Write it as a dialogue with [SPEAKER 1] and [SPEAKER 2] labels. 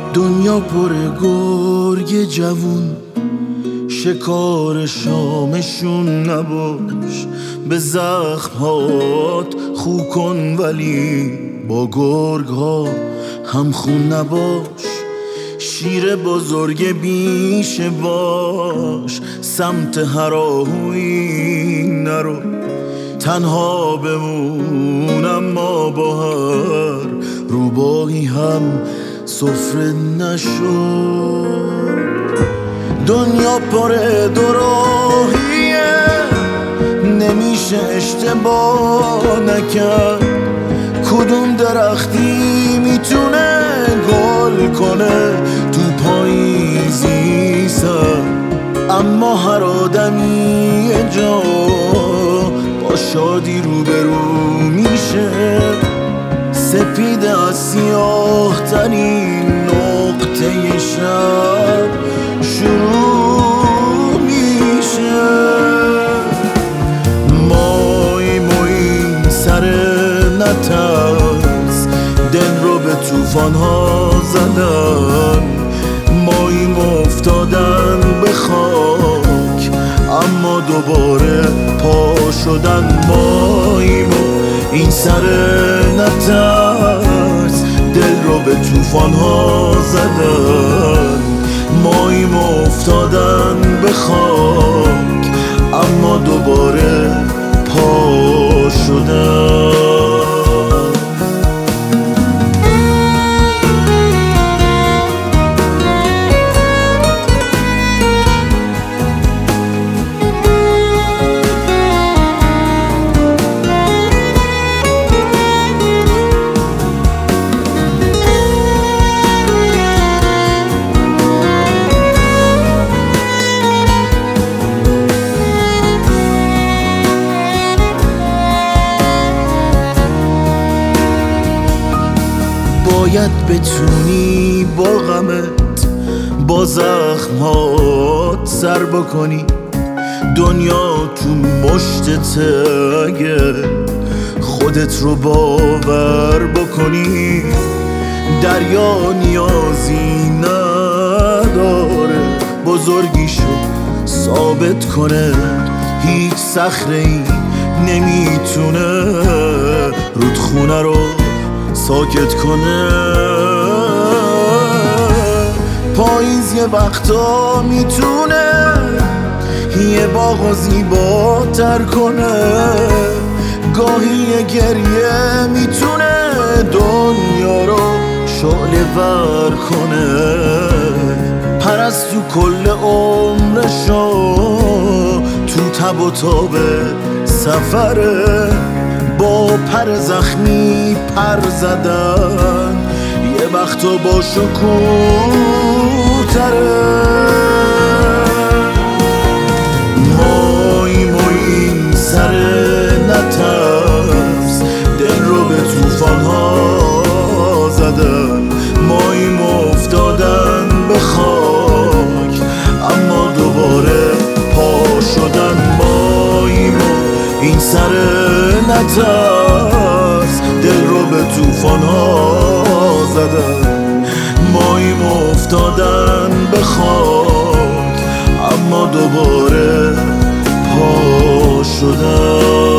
[SPEAKER 1] دنیا پر گرگ جوون، شکار شامشون نباش. به زخمات خو کن ولی با گرگ ها هم خون نباش. شیر بزرگ بیشه باش، سمت هراهویی نرو. تنها بمون اما با هر روباهی هم سفره نشو. دنیا پر دوراهیه، نمیشه اشتباه نکرد. کدوم درختی میتونه گل کنه تو پاییزی سر؟ اما هر آدمی یه جا با شادی روبرو میشه. سپید از سیاه ترین نقطه شب شروع میشه. مای سر نترس، دل رو به طوفان ها زدن. ماییم افتادن به خاک اما دوباره پا شدن. ماییم این سر نترس، دل رو به طوفان ها زدن. ماییم افتادن به خاک اما دوباره پا شدن. باید بتونی با غمت، با زخمات سر بکنی. دنیا تو مشتته اگه خودت رو باور بکنی. دریا نیازی نداره بزرگیشو ثابت کنه. هیچ صخره‌ای نمیتونه رودخونه رو ساکت کنه. پاییز یه وقتا میتونه یه باغو زیباتر کنه. گاهی یه گریه میتونه دنیا رو شعله ور کنه. پرستو کل عمرشو تو تب و تاب سفره. با پر زخمی پر زدن یه وقتا با شکوتره. ماییم این سر نترس، دل رو به طوفان ها زدن. ماییم افتادن به خاک اما دوباره پا شدن. ماییم این سر نترس، دل رو به طوفان ها زدن. ماییم افتادن به خاک اما دوباره پا شدن.